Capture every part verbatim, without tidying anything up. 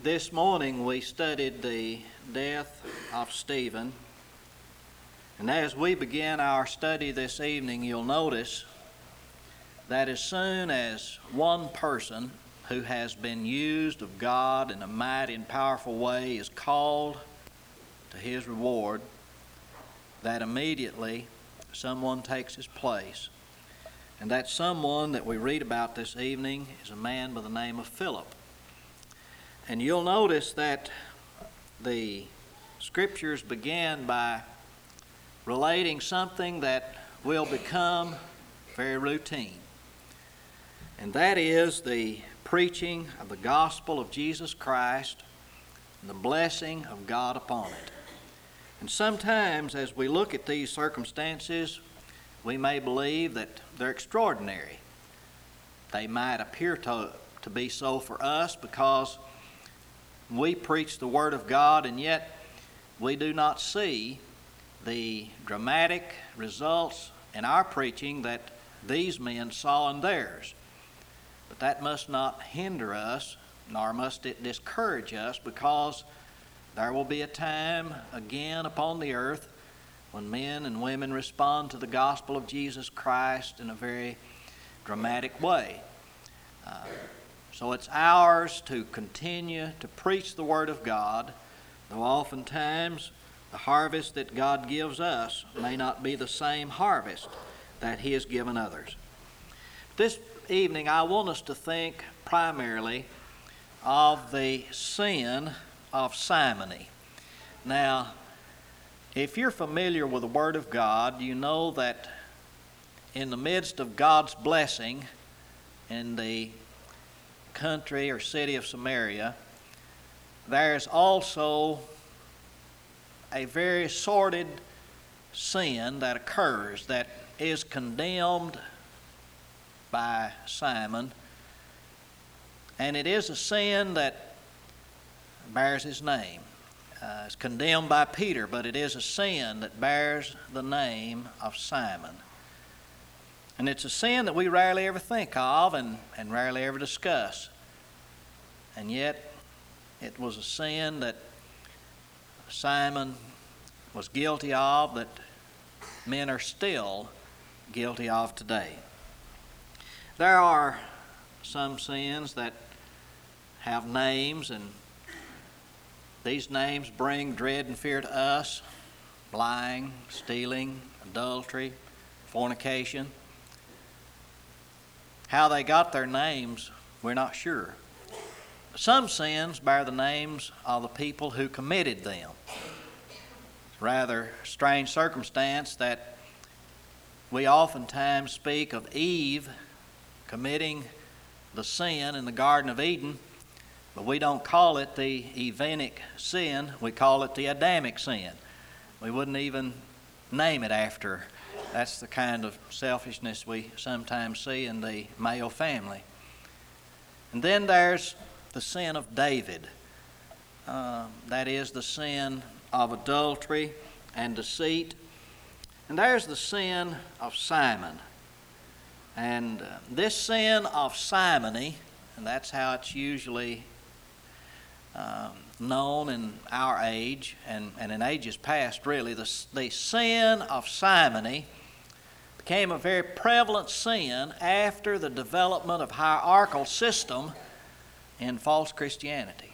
This morning we studied the death of Stephen. And as we begin our study this evening, you'll notice that as soon as one person who has been used of God in a mighty and powerful way is called to his reward, that immediately someone takes his place. And that someone that we read about this evening is a man by the name of Philip. And you'll notice that the Scriptures began by relating something that will become very routine. And that is the preaching of the gospel of Jesus Christ and the blessing of God upon it. And sometimes as we look at these circumstances, we may believe that they're extraordinary. They might appear to, to be so for us because we preach the Word of God, and yet we do not see the dramatic results in our preaching that these men saw in theirs. But that must not hinder us, nor must it discourage us, because there will be a time again upon the earth when men and women respond to the gospel of Jesus Christ in a very dramatic way. Uh, So it's ours to continue to preach the Word of God, though oftentimes the harvest that God gives us may not be the same harvest that He has given others. This evening I want us to think primarily of the sin of simony. Now, if you're familiar with the Word of God, you know that in the midst of God's blessing in the country or city of Samaria, there's also a very sordid sin that occurs that is condemned by Simon, and it is a sin that bears his name. Uh, it's condemned by Peter, but it is a sin that bears the name of Simon. And it's a sin that we rarely ever think of and, and rarely ever discuss. And yet, it was a sin that Simon was guilty of, that men are still guilty of today. There are some sins that have names, and these names bring dread and fear to us: lying, stealing, adultery, fornication. How they got their names, we're not sure. Some sins bear the names of the people who committed them. It's a rather strange circumstance that we oftentimes speak of Eve committing the sin in the Garden of Eden, but we don't call it the Edenic sin, we call it the Adamic sin. We wouldn't even name it after. That's the kind of selfishness we sometimes see in the male family. And then there's the sin of David. Uh, that is the sin of adultery and deceit. And there's the sin of Simon. And uh, this sin of simony, and that's how it's usually uh, known in our age and, and in ages past, really, the, the sin of simony became a very prevalent sin after the development of hierarchical system in false Christianity.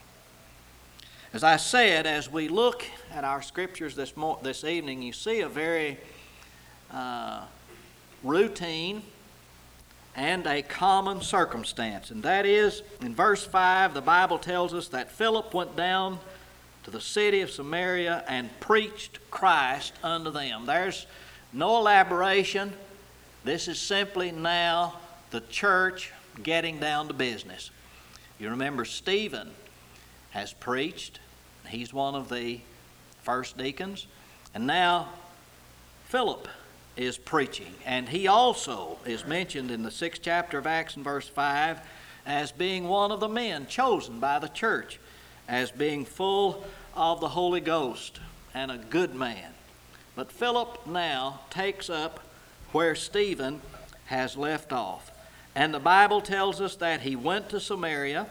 As I said, as we look at our scriptures this mo- this evening, you see a very uh, routine and a common circumstance. And that is, in verse five, the Bible tells us that Philip went down to the city of Samaria and preached Christ unto them. There's no elaboration. This is simply now the church getting down to business. You remember Stephen has preached. He's one of the first deacons. And now Philip is preaching. And he also is mentioned in the sixth chapter of Acts in verse five as being one of the men chosen by the church, as being full of the Holy Ghost and a good man. But Philip now takes up where Stephen has left off. And the Bible tells us that he went to Samaria,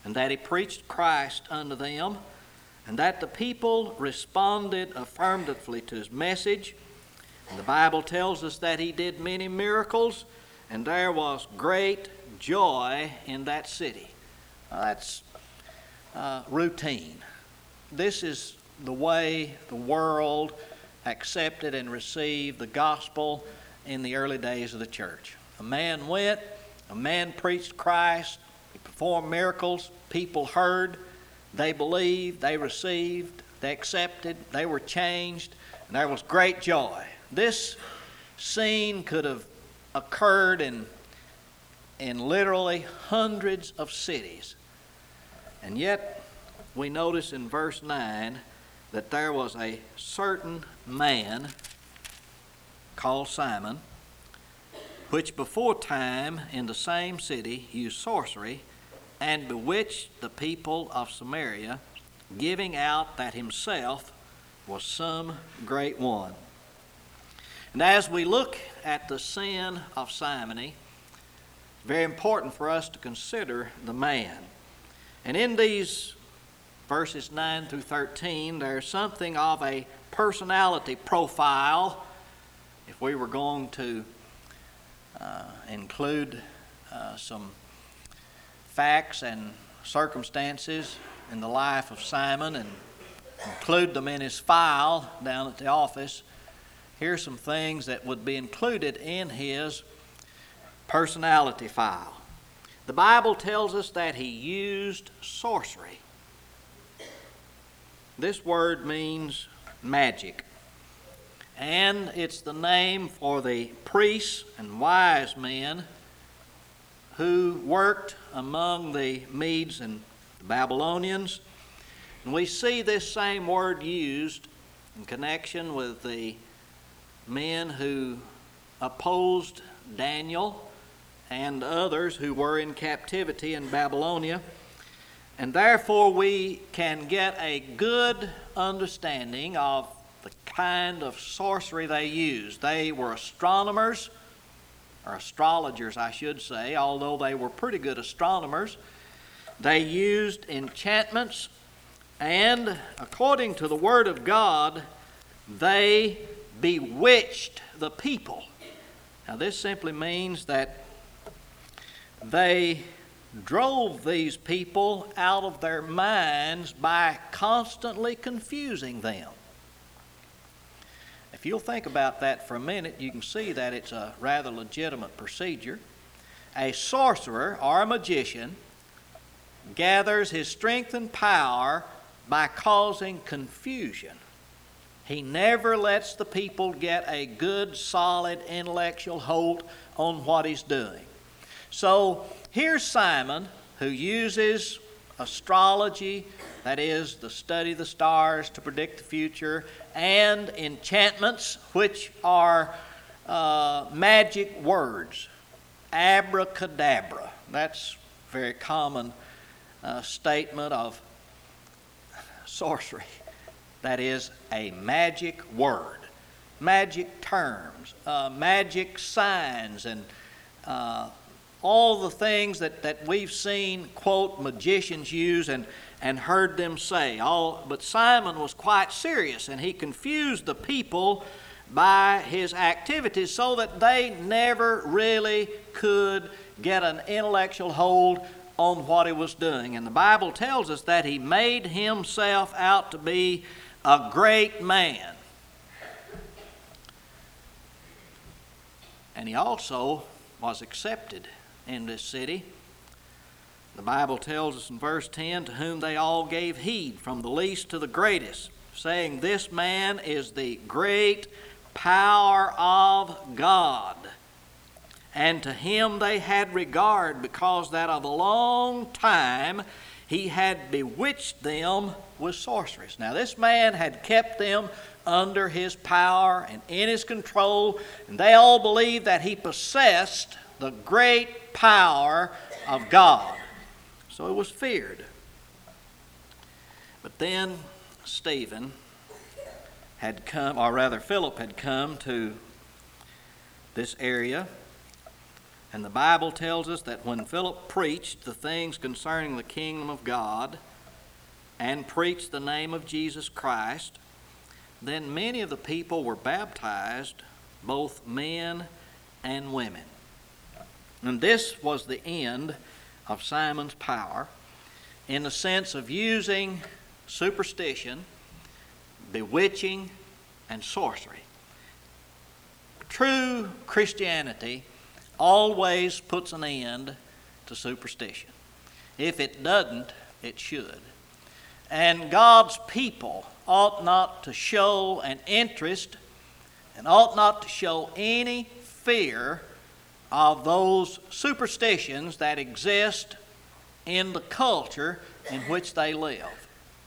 and that he preached Christ unto them, and that the people responded affirmatively to his message. And the Bible tells us that he did many miracles, and there was great joy in that city. Now, that's uh, routine. This is the way the world accepted and received the gospel in the early days of the church. A man went, a man preached Christ, he performed miracles, people heard, they believed, they received, they accepted, they were changed, and there was great joy. This scene could have occurred in, in literally hundreds of cities. And yet, we notice in verse nine that there was a certain man called Simon, which before time in the same city used sorcery, and bewitched the people of Samaria, giving out that himself was some great one. And as we look at the sin of simony, it's very important for us to consider the man. And in these verses nine through thirteen, there's something of a personality profile. If we were going to uh, include uh, some facts and circumstances in the life of Simon and include them in his file down at the office, here's some things that would be included in his personality file. The Bible tells us that he used sorcery. This word means magic, and it's the name for the priests and wise men who worked among the Medes and the Babylonians. And we see this same word used in connection with the men who opposed Daniel and others who were in captivity in Babylonia. And therefore we can get a good understanding of the kind of sorcery they used. They were astronomers, or astrologers I should say, although they were pretty good astronomers. They used enchantments, and according to the Word of God, they bewitched the people. Now this simply means that they drove these people out of their minds by constantly confusing them. If you'll think about that for a minute, you can see that it's a rather legitimate procedure. A sorcerer or a magician gathers his strength and power by causing confusion. He never lets the people get a good, solid intellectual hold on what he's doing. So here's Simon, who uses astrology, that is, the study of the stars to predict the future, and enchantments, which are uh, magic words. Abracadabra. That's a very common uh, statement of sorcery. That is a magic word. Magic terms, uh, magic signs, and uh, all the things that, that we've seen, quote, magicians use and, and heard them say. All, but Simon was quite serious, and he confused the people by his activities so that they never really could get an intellectual hold on what he was doing. And the Bible tells us that he made himself out to be a great man. And he also was accepted in this city. The Bible tells us in verse ten, to whom they all gave heed, from the least to the greatest, saying, this man is the great power of God. And to him they had regard, because that of a long time he had bewitched them with sorceries. Now this man had kept them under his power and in his control, and they all believed that he possessed the great power of God. So it was feared. But then Stephen had come, or rather Philip had come to this area And the Bible tells us that when Philip preached the things concerning the kingdom of God and preached the name of Jesus Christ, then many of the people were baptized, both men and women. And this was the end of Simon's power in the sense of using superstition, bewitching, and sorcery. True Christianity always puts an end to superstition. If it doesn't, it should. And God's people ought not to show an interest and ought not to show any fear of those superstitions that exist in the culture in which they live.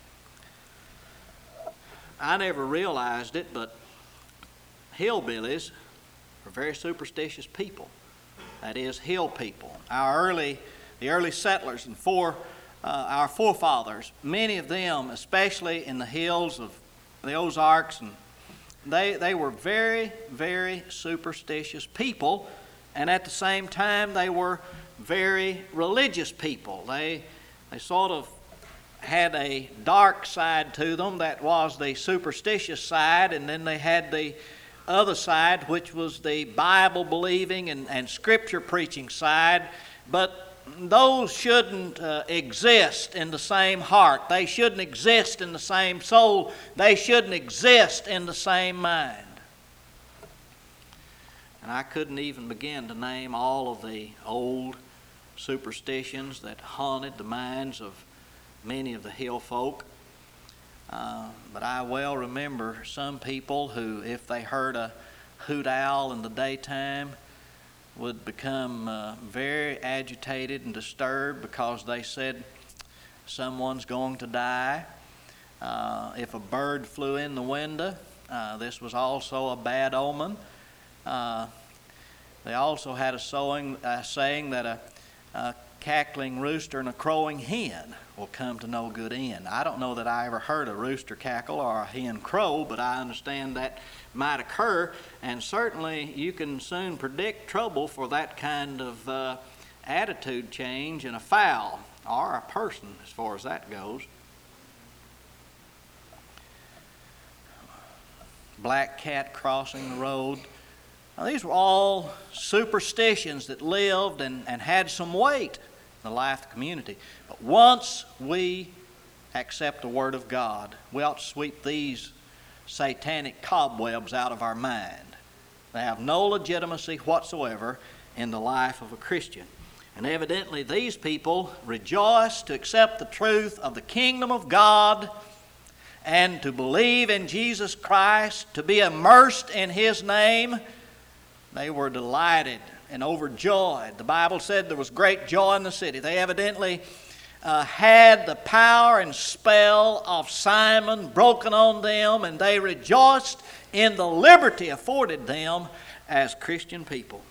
I never realized it, but hillbillies are very superstitious people. That is, hill people. Our early, the early settlers and for uh, our forefathers, many of them, especially in the hills of the Ozarks, and they they were very, very superstitious people, and at the same time they were very religious people. They they sort of had a dark side to them that was the superstitious side, and then they had the other side, which was the Bible believing and, and scripture preaching side. But those shouldn't uh, exist in the same heart. They shouldn't exist in the same soul. They shouldn't exist in the same mind. And I couldn't even begin to name all of the old superstitions that haunted the minds of many of the hill folk. Uh, but I well remember some people who, if they heard a hoot owl in the daytime, would become uh, very agitated and disturbed because they said someone's going to die. Uh, if a bird flew in the window, uh, this was also a bad omen. Uh, they also had a sewing, uh, saying that a, a cackling rooster and a crowing hen will come to no good end. I don't know that I ever heard a rooster cackle or a hen crow, but I understand that might occur, and certainly you can soon predict trouble for that kind of uh, attitude change in a fowl or a person as far as that goes. Black cat crossing the road. Now, these were all superstitions that lived and, and had some weight in the life of the community. But once we accept the Word of God, we ought to sweep these satanic cobwebs out of our mind. They have no legitimacy whatsoever in the life of a Christian. And evidently these people rejoice to accept the truth of the kingdom of God and to believe in Jesus Christ, to be immersed in His name. They were delighted and overjoyed. The Bible said there was great joy in the city. They evidently uh, had the power and spell of Simon broken on them, and they rejoiced in the liberty afforded them as Christian people.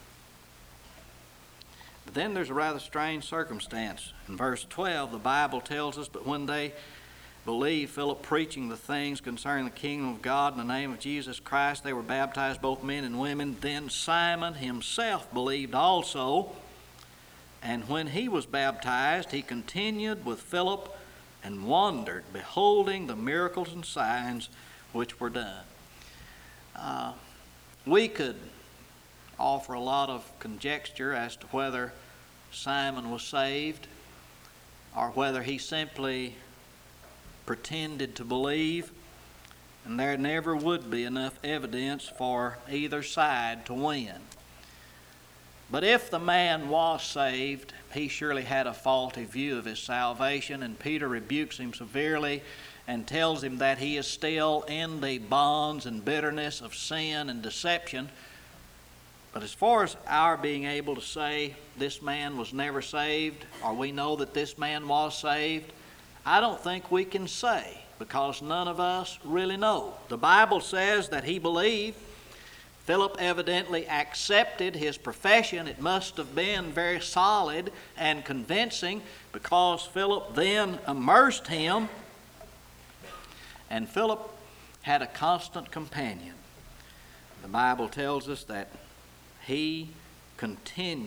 But then there's a rather strange circumstance. In verse twelve, the Bible tells us, but when they believed Philip preaching the things concerning the kingdom of God in the name of Jesus Christ, they were baptized, both men and women. Then Simon himself believed also, and when he was baptized, he continued with Philip and wondered, beholding the miracles and signs which were done. Uh, we could offer a lot of conjecture as to whether Simon was saved or whether he simply pretended to believe, and there never would be enough evidence for either side to win. But if the man was saved, he surely had a faulty view of his salvation, and Peter rebukes him severely and tells him that he is still in the bonds and bitterness of sin and deception. But as far as our being able to say this man was never saved, or we know that this man was saved, I don't think we can say, because none of us really know. The Bible says that he believed. Philip evidently accepted his profession. It must have been very solid and convincing, because Philip then immersed him, and Philip had a constant companion. The Bible tells us that he continued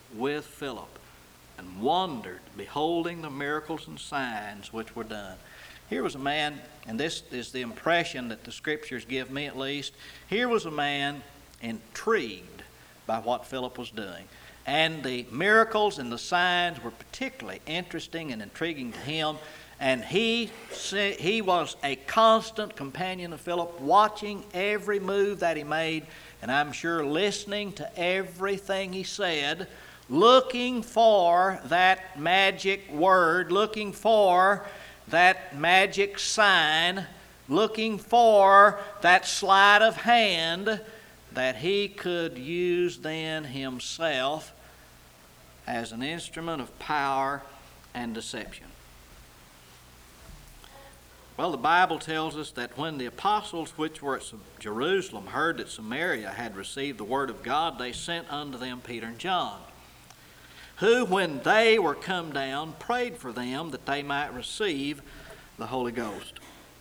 with Philip and wondered, beholding the miracles and signs which were done. Here was a man, and this is the impression that the Scriptures give me at least. Here was a man intrigued by what Philip was doing. And the miracles and the signs were particularly interesting and intriguing to him. And he, he was a constant companion of Philip, watching every move that he made, and I'm sure listening to everything he said, looking for that magic word, looking for that magic sign, looking for that sleight of hand that he could use then himself as an instrument of power and deception. Well, the Bible tells us that when the apostles which were at Jerusalem heard that Samaria had received the word of God, they sent unto them Peter and John, who, when they were come down, prayed for them that they might receive the Holy Ghost.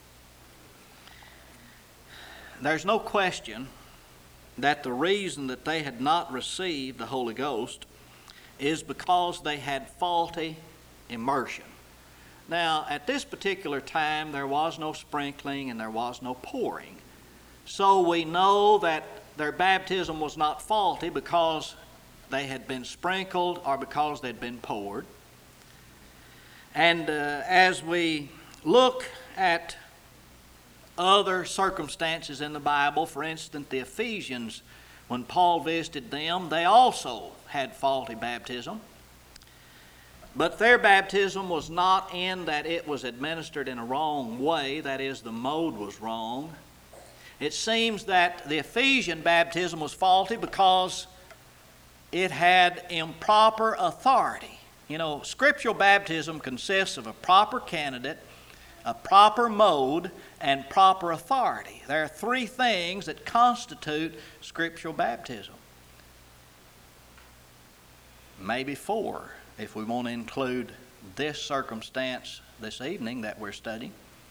There's no question that the reason that they had not received the Holy Ghost is because they had faulty immersion. Now, at this particular time, there was no sprinkling and there was no pouring. So we know that their baptism was not faulty because they had been sprinkled or because they'd been poured. And uh, as we look at other circumstances in the Bible, for instance, the Ephesians, when Paul visited them, they also had faulty baptism. But their baptism was not in that it was administered in a wrong way, that is, the mode was wrong. It seems that the Ephesian baptism was faulty because it had improper authority. You know, scriptural baptism consists of a proper candidate, a proper mode, and proper authority. There are three things that constitute scriptural baptism. Maybe four, if we want to include this circumstance this evening that we're studying.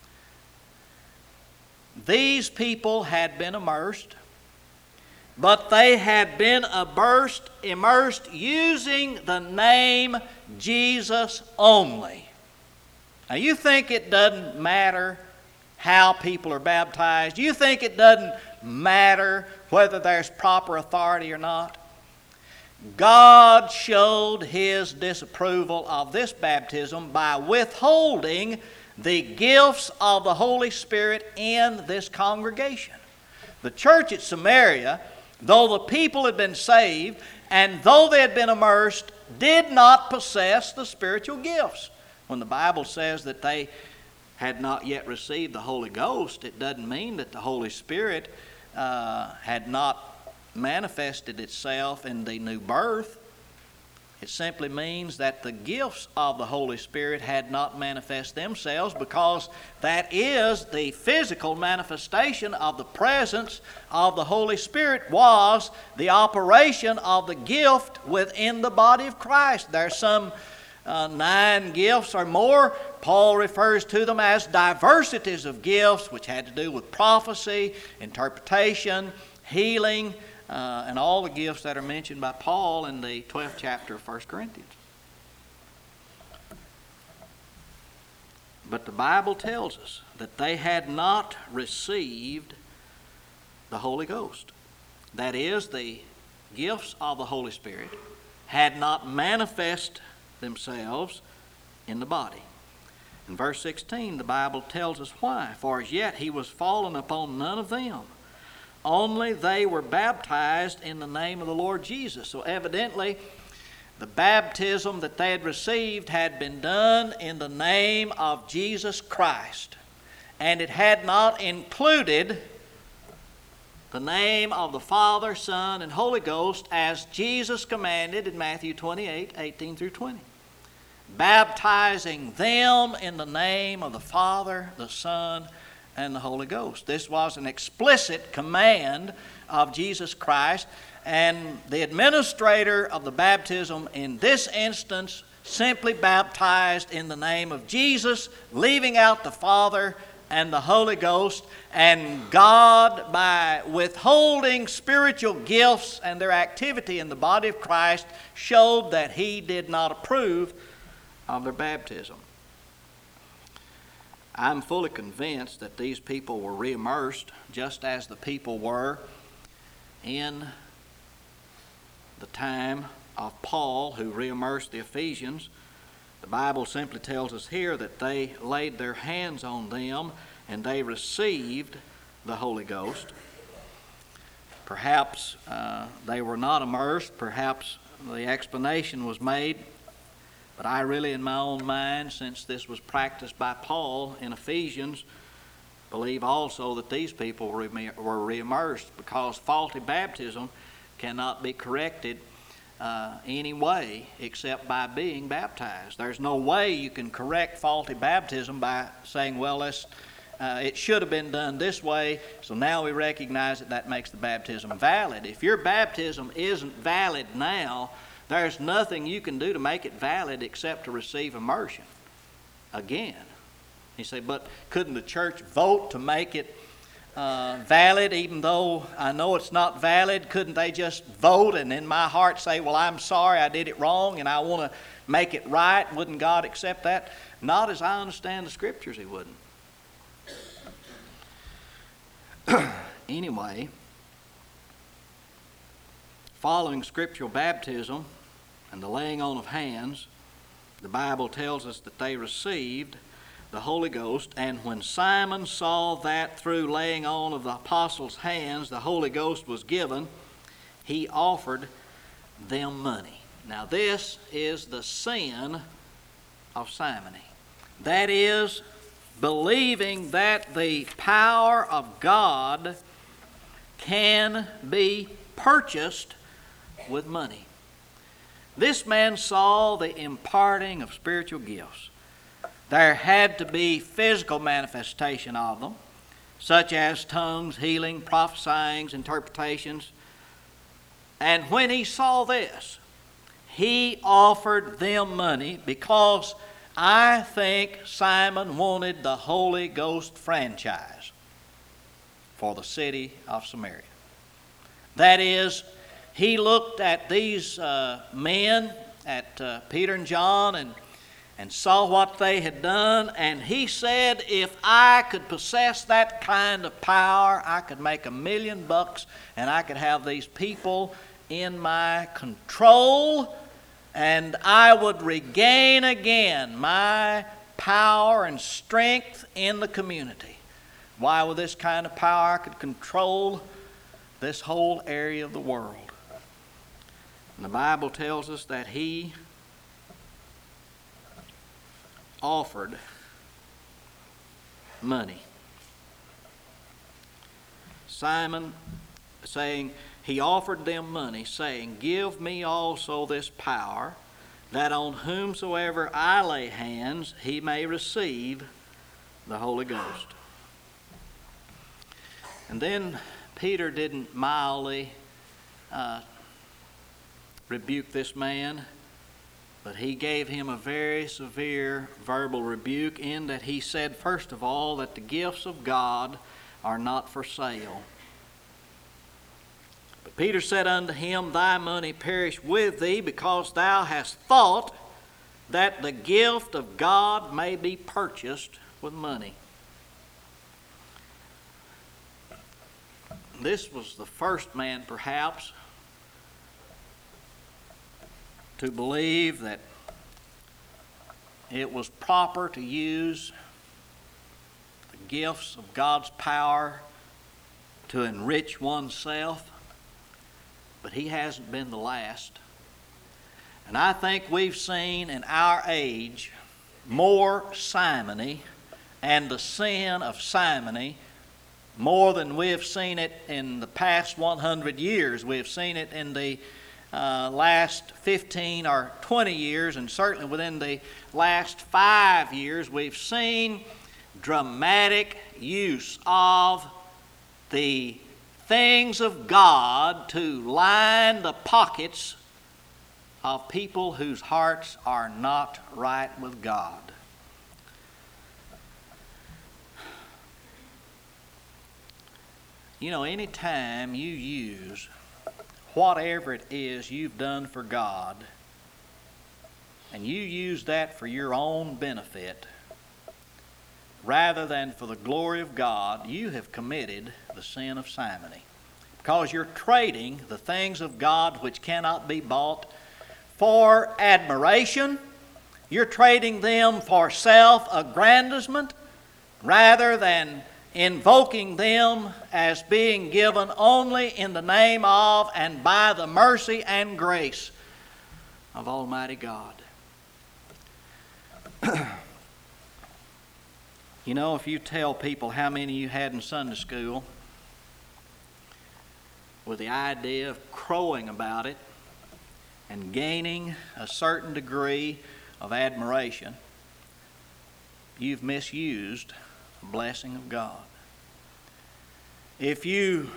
These people had been immersed, but they had been immersed, immersed using the name Jesus only. Now, you think it doesn't matter how people are baptized? You think it doesn't matter whether there's proper authority or not? God showed His disapproval of this baptism by withholding the gifts of the Holy Spirit in this congregation. The church at Samaria, though the people had been saved and though they had been immersed, did not possess the spiritual gifts. When the Bible says that they had not yet received the Holy Ghost, it doesn't mean that the Holy Spirit uh, had not manifested itself in the new birth. It simply means that the gifts of the Holy Spirit had not manifested themselves, because that is the physical manifestation of the presence of the Holy Spirit, was the operation of the gift within the body of Christ. There's some uh, nine gifts or more. Paul refers to them as diversities of gifts, which had to do with prophecy, interpretation, healing, Uh, and all the gifts that are mentioned by Paul in the twelfth chapter of First Corinthians. But the Bible tells us that they had not received the Holy Ghost. That is, the gifts of the Holy Spirit had not manifested themselves in the body. In verse sixteen, the Bible tells us why. For as yet he was fallen upon none of them. Only they were baptized in the name of the Lord Jesus. So evidently, the baptism that they had received had been done in the name of Jesus Christ. And it had not included the name of the Father, Son, and Holy Ghost as Jesus commanded in Matthew twenty-eight, eighteen through twenty. Baptizing them in the name of the Father, the Son, and the Holy Ghost. This was an explicit command of Jesus Christ, and the administrator of the baptism in this instance simply baptized in the name of Jesus, leaving out the Father, and the Holy Ghost, and God, by withholding spiritual gifts and their activity in the body of Christ, showed that He did not approve of their baptism. I'm fully convinced that these people were re-immersed just as the people were in the time of Paul, who re-immersed the Ephesians. The Bible simply tells us here that they laid their hands on them and they received the Holy Ghost. Perhaps uh, they were not immersed. Perhaps the explanation was made. But I really, in my own mind, since this was practiced by Paul in Ephesians, believe also that these people were re-immersed, because faulty baptism cannot be corrected uh, any way except by being baptized. There's no way you can correct faulty baptism by saying, well, let's, uh, it should have been done this way, so now we recognize that that makes the baptism valid. If your baptism isn't valid now, there's nothing you can do to make it valid except to receive immersion again. You say, but couldn't the church vote to make it uh, valid, even though I know it's not valid? Couldn't they just vote and in my heart say, well, I'm sorry, I did it wrong and I want to make it right? Wouldn't God accept that? Not as I understand the Scriptures, He wouldn't. Anyway, following scriptural baptism and the laying on of hands, the Bible tells us that they received the Holy Ghost. And when Simon saw that through laying on of the apostles' hands the Holy Ghost was given, he offered them money. Now this is the sin of simony. That is, believing that the power of God can be purchased with money. This man saw the imparting of spiritual gifts. There had to be physical manifestation of them, such as tongues, healing, prophesying, interpretations. And when he saw this, he offered them money, because I think Simon wanted the Holy Ghost franchise for the city of Samaria. That is, he looked at these uh, men, at uh, Peter and John, and, and saw what they had done, and he said, if I could possess that kind of power, I could make a million bucks, and I could have these people in my control, and I would regain again my power and strength in the community. Why, with this kind of power, I could control this whole area of the world. And the Bible tells us that he offered money. Simon saying, he offered them money, saying, give me also this power, that on whomsoever I lay hands, he may receive the Holy Ghost. And then Peter didn't mildly uh, rebuke this man, but he gave him a very severe verbal rebuke, in that he said, first of all, that the gifts of God are not for sale. But Peter said unto him, thy money perish with thee, because thou hast thought that the gift of God may be purchased with money. This was the first man, perhaps, to believe that it was proper to use the gifts of God's power to enrich oneself. But he hasn't been the last. And I think we've seen in our age more simony and the sin of simony more than we've seen it in the past one hundred years. We've seen it in the uh, last fifteen or twenty years, and certainly within the last five years, we've seen dramatic use of the things of God to line the pockets of people whose hearts are not right with God. You know, any time you use whatever it is you've done for God, and you use that for your own benefit, rather than for the glory of God, you have committed the sin of simony. Because you're trading the things of God which cannot be bought for admiration. You're trading them for self-aggrandizement rather than invoking them as being given only in the name of and by the mercy and grace of Almighty God. You know, if you tell people how many you had in Sunday school with the idea of crowing about it and gaining a certain degree of admiration, you've misused the blessing of God. If you,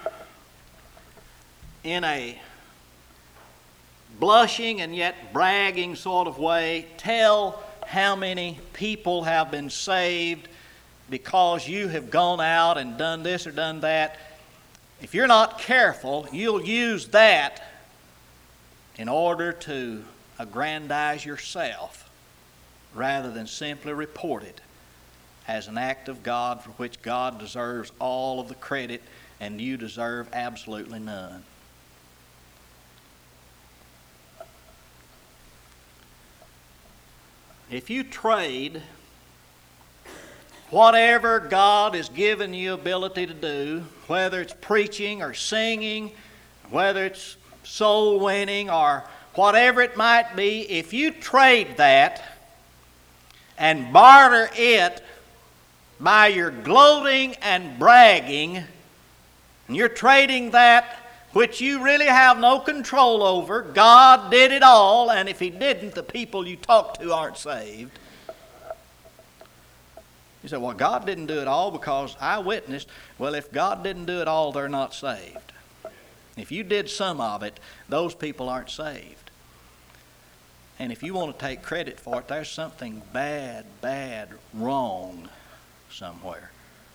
in a blushing and yet bragging sort of way, tell how many people have been saved because you have gone out and done this or done that, if you're not careful, you'll use that in order to aggrandize yourself rather than simply report it as an act of God for which God deserves all of the credit and you deserve absolutely none. If you trade whatever God has given you ability to do, whether it's preaching or singing, whether it's soul winning or whatever it might be, if you trade that and barter it by your gloating and bragging, and you're trading that which you really have no control over, God did it all, and if He didn't, the people you talk to aren't saved. You say, well, God didn't do it all because I witnessed. Well, if God didn't do it all, they're not saved. If you did some of it, those people aren't saved. And if you want to take credit for it, there's something bad, bad, wrong somewhere.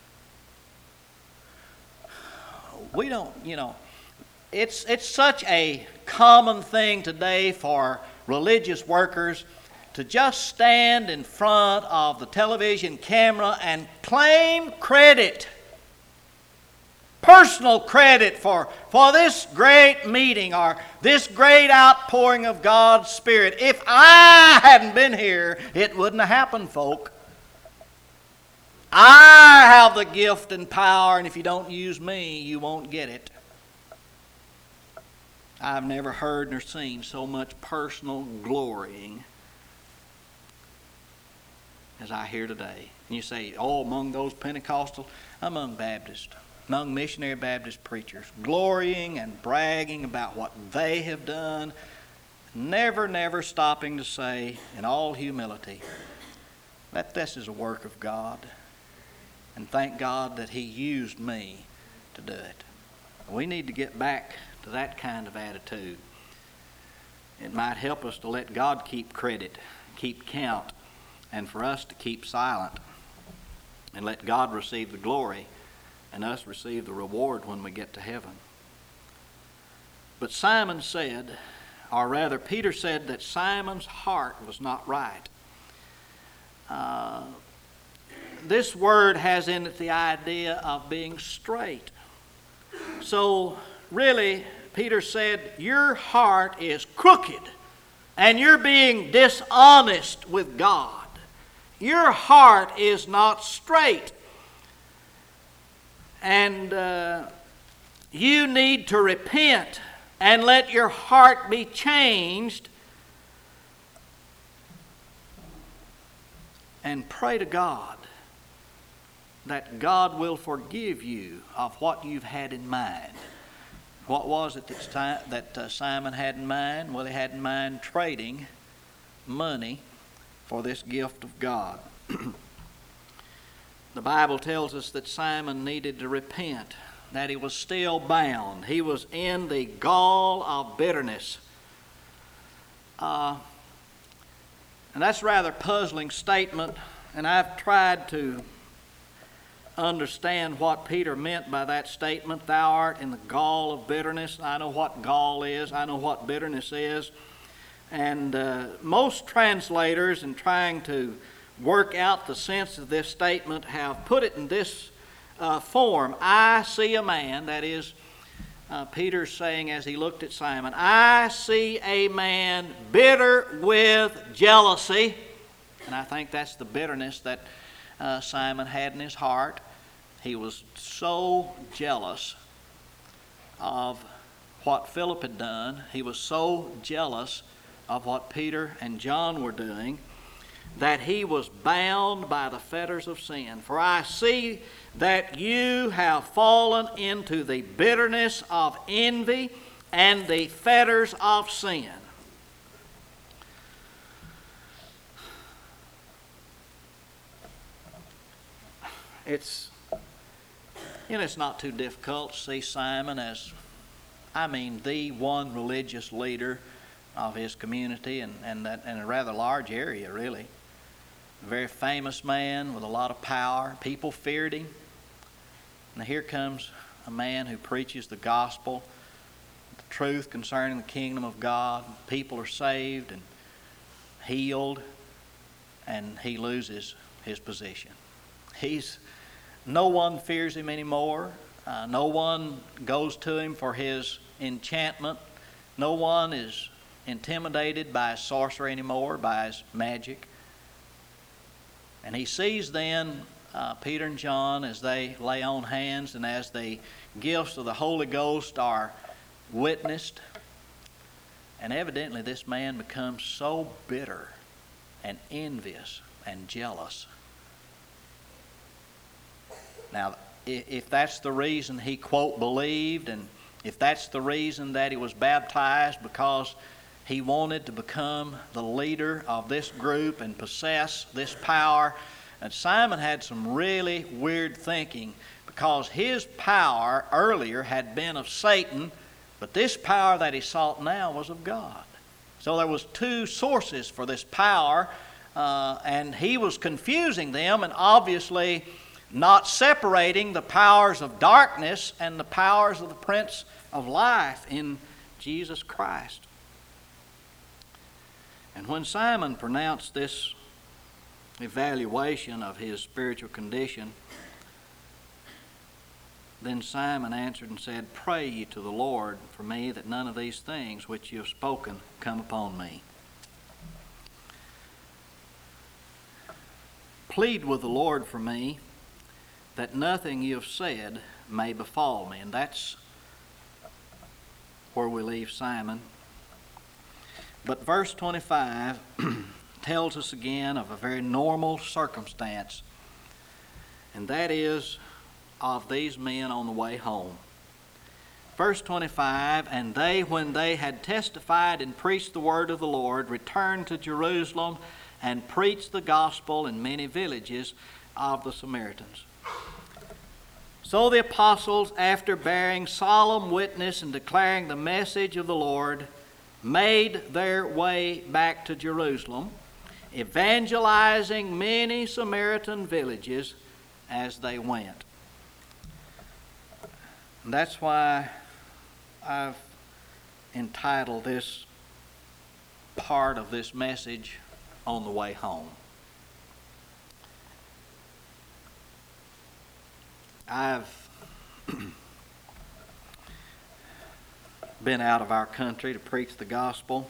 We don't, you know, it's, it's such a common thing today for religious workers to just stand in front of the television camera and claim credit, personal credit for, for this great meeting or this great outpouring of God's Spirit. If I hadn't been here, it wouldn't have happened, folk. I have the gift and power, and if you don't use me, you won't get it. I've never heard nor seen so much personal glorying as I hear today. And you say, oh, among those Pentecostal, among Baptists, among missionary Baptist preachers, glorying and bragging about what they have done, never, never stopping to say, in all humility, that this is a work of God. And thank God that He used me to do it. We need to get back to that kind of attitude. It might help us to let God keep credit, keep count, and for us to keep silent and let God receive the glory and us receive the reward when we get to heaven. But Simon said, or rather Peter said that Simon's heart was not right. Uh, this word has in it the idea of being straight. So really, Peter said, your heart is crooked and you're being dishonest with God. Your heart is not straight. And uh, you need to repent and let your heart be changed and pray to God that God will forgive you of what you've had in mind. What was it that, that uh, Simon had in mind? Well, he had in mind trading money for this gift of God. The Bible tells us that Simon needed to repent, that he was still bound. He was in the gall of bitterness. Uh, and that's a rather puzzling statement, and I've tried to understand what Peter meant by that statement, thou art in the gall of bitterness. I know what gall is. I know what bitterness is. And uh, most translators, in trying to work out the sense of this statement, have put it in this uh, form. I see a man, that is, uh, Peter's saying as he looked at Simon, I see a man bitter with jealousy. And I think that's the bitterness that uh, Simon had in his heart. He was so jealous of what Philip had done. He was so jealous of what Peter and John were doing that he was bound by the fetters of sin. For I see that you have fallen into the bitterness of envy and the fetters of sin. It's, you know, it's not too difficult to see Simon as, I mean, the one religious leader of his community, and, and that in a rather large area, really. A very famous man with a lot of power. People feared him. And here comes a man who preaches the gospel, the truth concerning the kingdom of God. People are saved and healed, and he loses his position. He's, no one fears him anymore. Uh, no one goes to him for his enchantment. No one is intimidated by his sorcery anymore, by his magic. And he sees then uh, Peter and John as they lay on hands and as the gifts of the Holy Ghost are witnessed. And evidently this man becomes so bitter and envious and jealous. Now, if that's the reason he, quote, believed, and if that's the reason that he was baptized, because he wanted to become the leader of this group and possess this power, and Simon had some really weird thinking, because his power earlier had been of Satan, but this power that he sought now was of God. So there was two sources for this power, uh, and he was confusing them, and obviously not separating the powers of darkness and the powers of the Prince of Life in Jesus Christ. And when Simon pronounced this evaluation of his spiritual condition, then Simon answered and said, Pray ye to the Lord for me, that none of these things which you have spoken come upon me. Plead with the Lord for me, that nothing you have said may befall me. And that's where we leave Simon. But verse twenty-five tells us again of a very normal circumstance, and that is of these men on the way home. Verse twenty-five, and they, when they had testified and preached the word of the Lord, returned to Jerusalem and preached the gospel in many villages of the Samaritans. So the apostles, after bearing solemn witness and declaring the message of the Lord, made their way back to Jerusalem, evangelizing many Samaritan villages as they went. And that's why I've entitled this part of this message, On the Way Home. I've been out of our country to preach the gospel.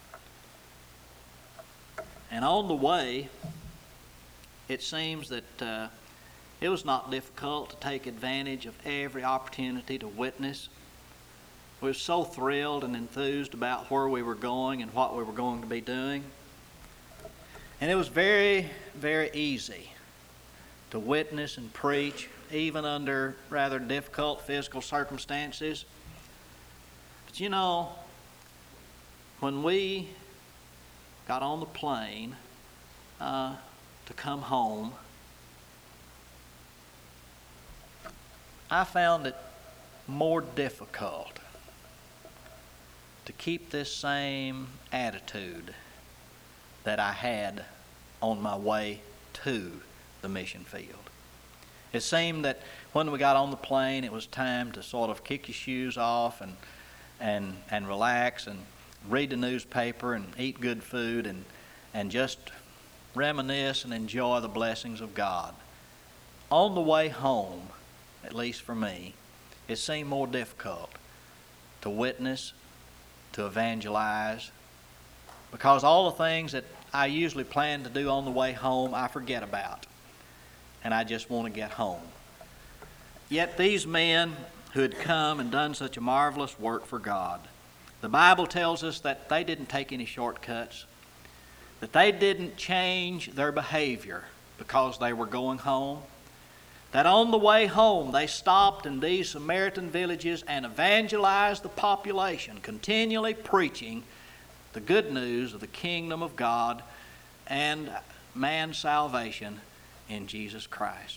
And on the way, it seems that uh, it was not difficult to take advantage of every opportunity to witness. We were so thrilled and enthused about where we were going and what we were going to be doing. And it was very, very easy to witness and preach, even under rather difficult physical circumstances. But you know, when we got on the plane uh, to come home, I found it more difficult to keep this same attitude that I had on my way to the mission field. It seemed that when we got on the plane, it was time to sort of kick your shoes off and and and relax and read the newspaper and eat good food and and just reminisce and enjoy the blessings of God. On the way home, at least for me, it seemed more difficult to witness, to evangelize, because all the things that I usually plan to do on the way home, I forget about, and I just want to get home. Yet these men who had come and done such a marvelous work for God, the Bible tells us that they didn't take any shortcuts, that they didn't change their behavior because they were going home, that on the way home they stopped in these Samaritan villages and evangelized the population, continually preaching the good news of the kingdom of God and man's salvation in Jesus Christ.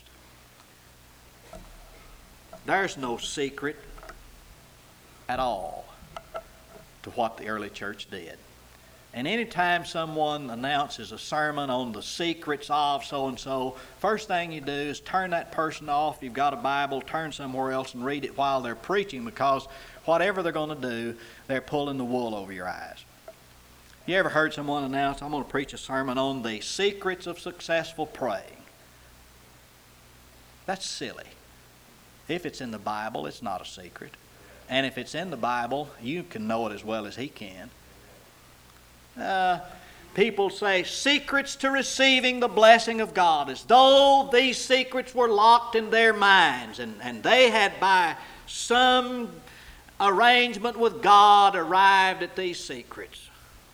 There's no secret at all to what the early church did. And anytime someone announces a sermon on the secrets of so-and-so, first thing you do is turn that person off. If you've got a Bible, turn somewhere else and read it while they're preaching, because whatever they're going to do, they're pulling the wool over your eyes. You ever heard someone announce, I'm going to preach a sermon on the secrets of successful praying? That's silly. If it's in the Bible, it's not a secret. And if it's in the Bible, you can know it as well as he can. Uh, people say secrets to receiving the blessing of God, as though these secrets were locked in their minds, and, and they had by some arrangement with God arrived at these secrets.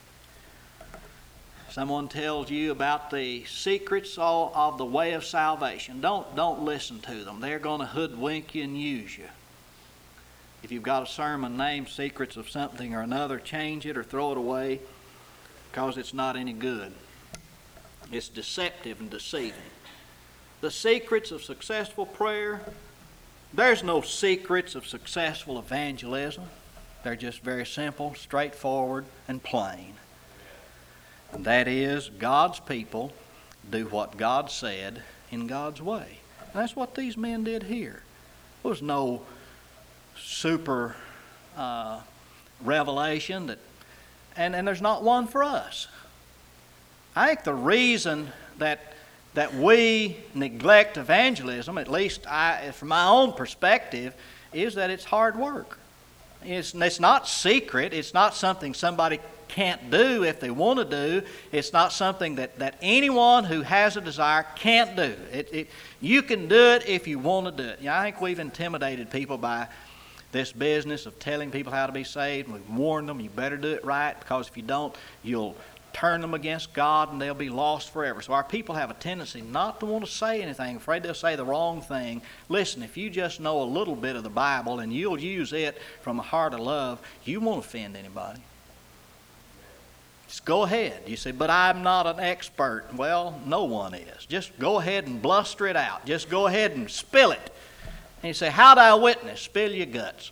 Someone tells you about the secrets of the way of salvation. Don't, don't listen to them. They're going to hoodwink you and use you. If you've got a sermon named Secrets of Something or Another, change it or throw it away, because it's not any good. It's deceptive and deceiving. The secrets of successful prayer, there's no secrets of successful evangelism. They're just very simple, straightforward, and plain. And that is, God's people do what God said in God's way. And that's what these men did here. There was no super uh, revelation that And, and there's not one for us. I think the reason that that we neglect evangelism, at least I, from my own perspective, is that it's hard work. It's, it's not secret. It's not something somebody can't do if they want to do. It's not something that, that anyone who has a desire can't do. It, it, you can do it if you want to do it. You know, I think we've intimidated people by this business of telling people how to be saved, and we've warned them, you better do it right, because if you don't, you'll turn them against God and they'll be lost forever. So our people have a tendency not to want to say anything, afraid they'll say the wrong thing. Listen, if you just know a little bit of the Bible and you'll use it from a heart of love, you won't offend anybody. Just go ahead. You say, but I'm not an expert. Well, no one is. Just go ahead and bluster it out. Just go ahead and spill it. And you say, how do I witness? Spill your guts.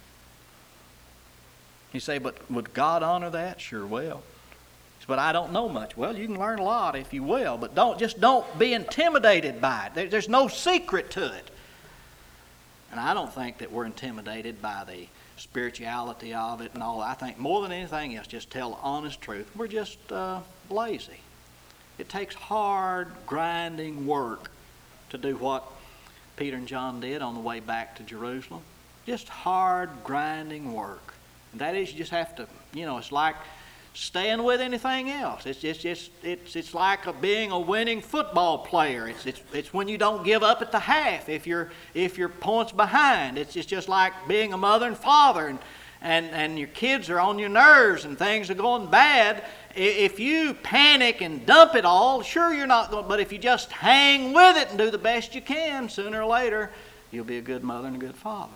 You say, but would God honor that? Sure will. But I don't know much. Well, you can learn a lot if you will, but don't just don't be intimidated by it. There, there's no secret to it. And I don't think that we're intimidated by the spirituality of it and all. I think more than anything else, just tell the honest truth. We're just uh, lazy. It takes hard, grinding work to do what Peter and John did on the way back to Jerusalem. Just hard, grinding work. And that is, you just have to, you know, it's like staying with anything else. It's just, it's, it's, it's like a, being a winning football player. It's, it's, it's when you don't give up at the half if you're, if you're points behind. It's, it's just like being a mother and father, and, and, and your kids are on your nerves and things are going bad. If you panic and dump it all, sure you're not going, but if you just hang with it and do the best you can, sooner or later, you'll be a good mother and a good father.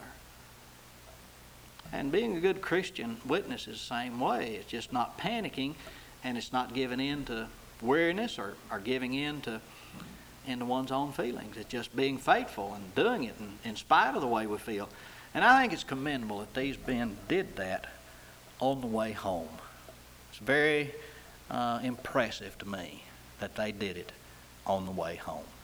And being a good Christian witness is the same way. It's just not panicking, and it's not giving in to weariness or, or giving in to into one's own feelings. It's just being faithful and doing it in, in spite of the way we feel. And I think it's commendable that these men did that on the way home. It's very uh, impressive to me that they did it on the way home.